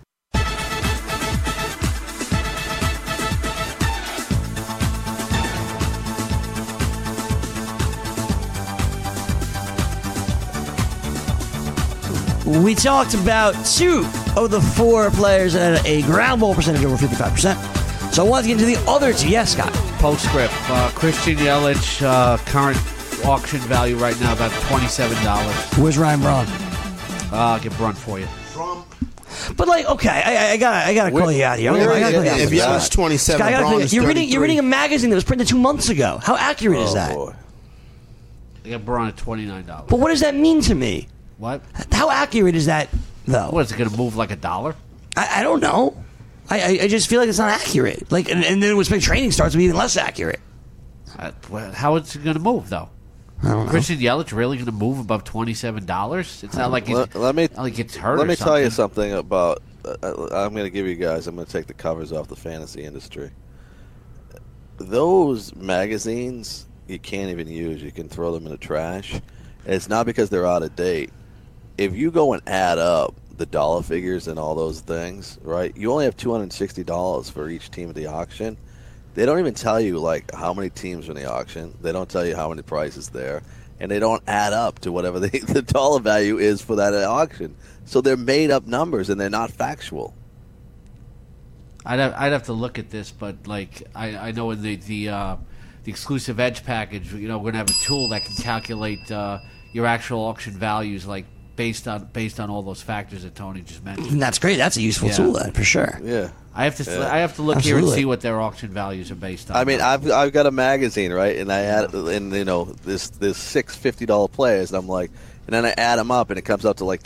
We talked about two of the four players that had a ground ball percentage over 55%. So I want to get into the other two. Yes, Scott. Postscript. Christian Yelich, current auction value right now about $27. Where's Ryan Braun? I'll get Braun for you. But okay, I gotta call you out here. If Yelich 27, Scott, Braun is you're 33. reading a magazine that was printed 2 months ago. How accurate is that? Boy. I got Braun at $29. But what does that mean to me? What? How accurate is that, though? What, is it going to move like $1? I don't know. I just feel like it's not accurate. Like, and then when spring training starts, it'll be even less accurate. How is it going to move, though? I don't know. Christian Yelich really going to move above $27? It's not like he gets hurt. Let me or tell you something. something about. I'm going to give you guys. I'm going to take the covers off the fantasy industry. Those magazines you can't even use. You can throw them in the trash. And it's not because they're out of date. If you go and add up the dollar figures and all those things, right? You only have $260 for each team at the auction. They don't even tell you like how many teams are in the auction. They don't tell you how many prices there, and they don't add up to whatever the dollar value is for that auction. So they're made up numbers and they're not factual. I'd have to look at this, but like I know in the exclusive Edge package, we're going to have a tool that can calculate your actual auction values, like based on all those factors that Tony just mentioned. And that's great. That's a useful tool, then, for sure. Yeah. I have to look here and see what their auction values are based on. I mean, I've got a magazine, right, and I add this six $50 players, and I'm like, and then I add them up, and it comes out to like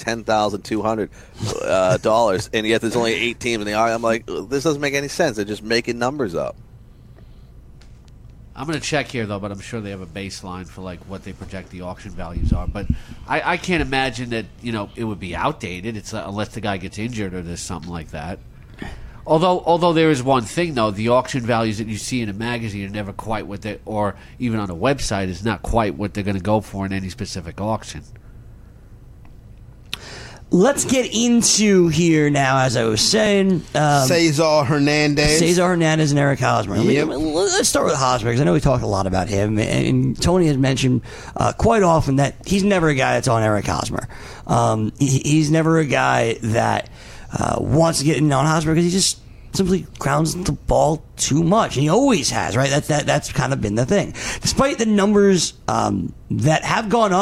$10,200 and yet there's only 8 teams in the auction. I'm like, this doesn't make any sense. They're just making numbers up. I'm going to check here, though, but I'm sure they have a baseline for like what they project the auction values are. But I can't imagine that it would be outdated. It's unless the guy gets injured or there's something like that. Although there is one thing, though, the auction values that you see in a magazine are never quite what they, or even on a website, is not quite what they're going to go for in any specific auction. Let's get into here now, as I was saying. Cesar Hernandez and Eric Hosmer. Yep. Let's start with Hosmer, because I know we talked a lot about him. And Tony has mentioned quite often that he's never a guy that's on Eric Hosmer. He's never a guy that wants to get in on Hosmer because he just simply grounds the ball too much. And he always has, right? That's kind of been the thing. Despite the numbers that have gone up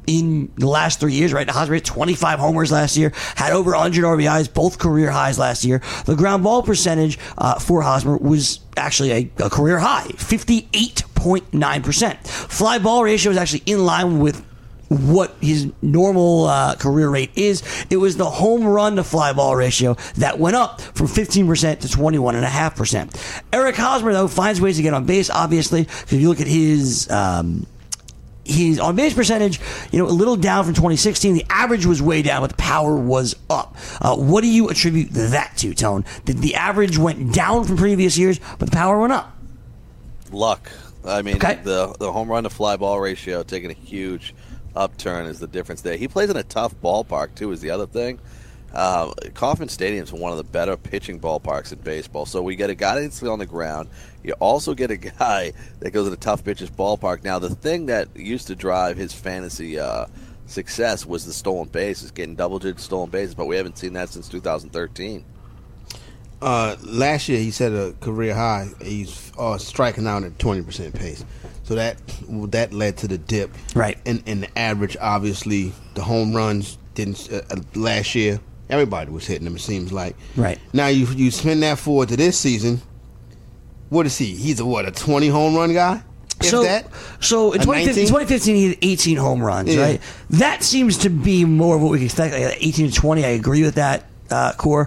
in the last 3 years, right? Hosmer hit 25 homers last year, had over 100 RBIs, both career highs last year. The ground ball percentage for Hosmer was actually a career high, 58.9%. Fly ball ratio is actually in line with what his normal career rate is. It was the home run to fly ball ratio that went up from 15% to 21.5%. Eric Hosmer, though, finds ways to get on base, obviously, because if you look at his on base percentage, a little down from 2016. The average was way down, but the power was up. What do you attribute that to, Tone? The average went down from previous years, but the power went up. Luck. I mean, Okay. the home run to fly ball ratio taking a huge upturn is the difference there. He plays in a tough ballpark too. Is the other thing. Kauffman Stadium is one of the better pitching ballparks in baseball. So we get a guy that's on the ground. You also get a guy that goes to a tough pitcher's ballpark. Now, the thing that used to drive his fantasy success was the stolen bases, getting double-digit stolen bases, but we haven't seen that since 2013. Last year, he set a career high. He's striking out at 20% pace. So that led to the dip. Right. And the average, obviously, the home runs didn't last year. Everybody was hitting them, it seems like. Right. Now, you spin that forward to this season. What is he? He's a 20 home run guy? So in A 2015, he had 18 home runs, Yeah. right? That seems to be more of what we can expect, like 18 to 20. I agree with that, Core.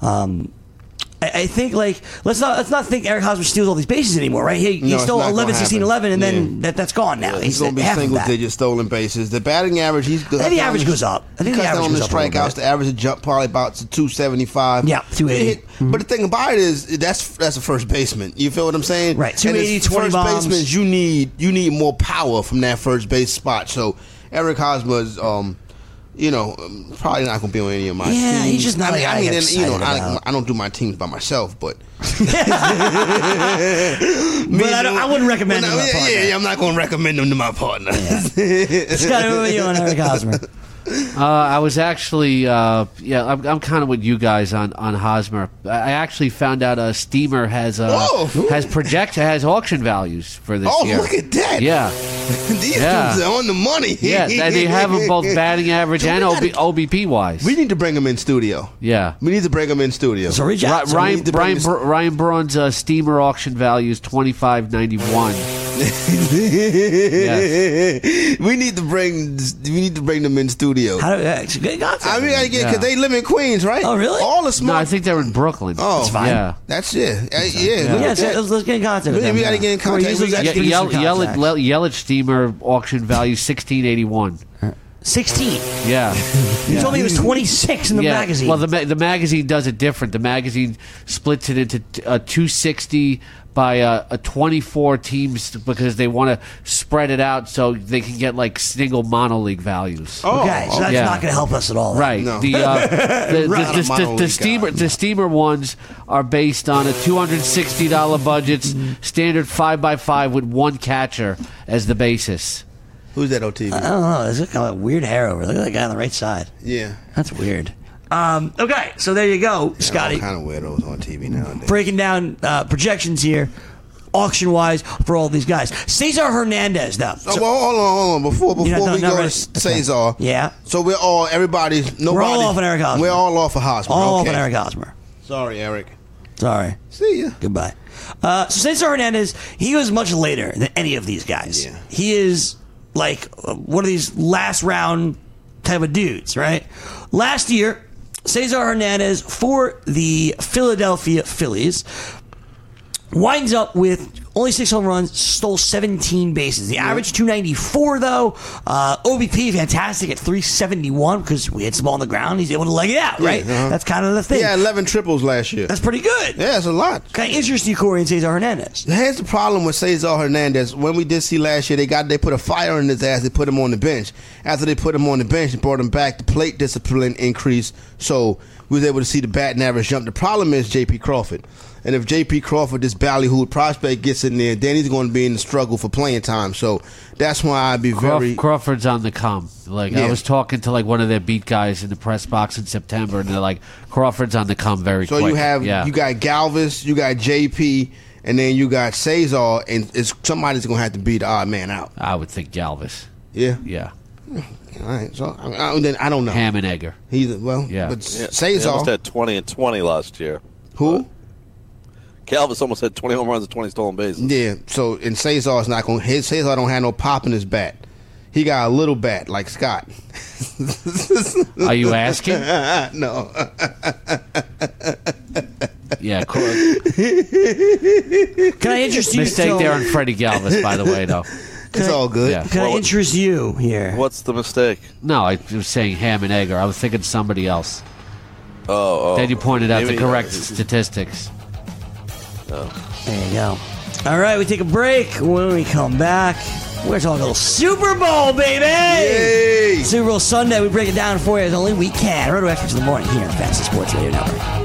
I think, let's not think Eric Hosmer steals all these bases anymore, right? He No, it's stole not 11, gonna 16, happen. 11, and then Yeah. that's gone now. He's going to be half of that. single-digit stolen bases. The batting average, I think the average goes up. I think the average on the goes up a little strikeouts. bit. The average would jump probably about to 275. Yeah, 280. But the thing about it is that's a first baseman. You feel what I'm saying? Right, 280, And as 20 first bombs. baseman, you need more power from that first base spot. So Eric Hosmer's probably not going to be on any of my teams. Yeah, he's just not a guy I get and, excited about. I don't do my teams by myself, but But I wouldn't recommend him to my partner. Yeah, I'm not going to recommend him to my partner. Scott, who are you on Eric Hosmer? I was actually, I'm kind of with you guys on Hosmer. I actually found out Steamer has auction values for this Oh, year. look at that. Yeah, These Yeah. dudes are on the money. yeah, and they have them both batting average and OBP wise. We need to bring him in studio. Yeah. We need to bring him in studio. So reach out. we Ryan need to bring this- Ryan Braun's Steamer auction value is $25.91. Yes. We need to bring them in studio. How do it's a good concept. I mean, because they live in Queens, right? Oh, really? All the No, smart. I think they're in Brooklyn. Oh, It's fine. Yeah. that's it. Look Yeah, at that. let's get in contact with We them. gotta get in Corey, contact. usually We you gotta guys give me some contacts. Yelich Steamer auction value $16.81. 16. Yeah. You told me it was 26 in the magazine. Well, the magazine does it different. The magazine splits it into 260 by a 24 teams because they want to spread it out so they can get like single mono league values. okay, so that's Yeah. not going to help us at all. Right. No. The steamer ones are based on a $260 budgets, standard 5x5 with one catcher as the basis. Who's that OTV? I don't know. There's kind of a weird hair over. Look at that guy on the right side. Yeah. That's weird. Okay, so there you go, Scotty. All kind of weirdos on TV nowadays. Breaking down projections here, auction-wise, for all these guys. Cesar Hernandez, though. Oh, well, hold on. Before You're we not go ready? to Cesar. Yeah. So we're all everybody. Nobody. We're all off on Eric Hosmer. We're all off of Hosmer. All okay. of Eric Hosmer. Sorry, Eric. Sorry. See ya. Goodbye. So Cesar Hernandez, he was much later than any of these guys. Yeah. He is like one of these last round type of dudes, right? Last year, Cesar Hernandez for the Philadelphia Phillies winds up with only 6 home runs, stole 17 bases. The average 294 though. OBP fantastic at 371 because we had some ball on the ground. He's able to leg it out, right? uh-huh. That's kind of the thing. Yeah, 11 triples last year. That's pretty good. Yeah, it's a lot. Kind of interests you, Corey, and Cesar Hernandez. Here's the problem with Cesar Hernandez. When we did see last year, they put a fire in his ass. They put him on the bench. After they put him on the bench, they brought him back. The plate discipline increased, so we was able to see the batting average jump. The problem is J.P. Crawford. And if J.P. Crawford, this ballyhooed prospect, gets in there, then he's going to be in the struggle for playing time. So that's why I'd be very... Crawford's on the come. Like Yeah. I was talking to like one of their beat guys in the press box in September, and they're like, Crawford's on the come very So quick. you have yeah. you got Galvis, you got J.P., and then you got Cesar, and somebody's going to have to be the odd man out. I would think Galvis. Yeah? Yeah. All right, so then I don't know. Hammenegger. He's but He Cesar. almost had 20 and 20 last year. Who? Calvis almost had 20 home runs and 20 stolen bases. Yeah. So and Cesar's not going. Cesar don't have no pop in his bat. He got a little bat like Scott. Are you asking? No. Yeah. Cool. Can I interest you? Mistake there on Freddie Galvis, by the way, though. It's all good. Yeah. Can I interest you here? What's the mistake? No, I was saying Hammenegger. I was thinking somebody else. Oh. Then you pointed out the Maybe- correct statistics. There you go. All right, we take a break. When we come back, we're talking a little Super Bowl, baby! Yay! Super Bowl Sunday. We break it down for you as only we can. Roto Experts in the morning here on Fantasy Sports Radio Network.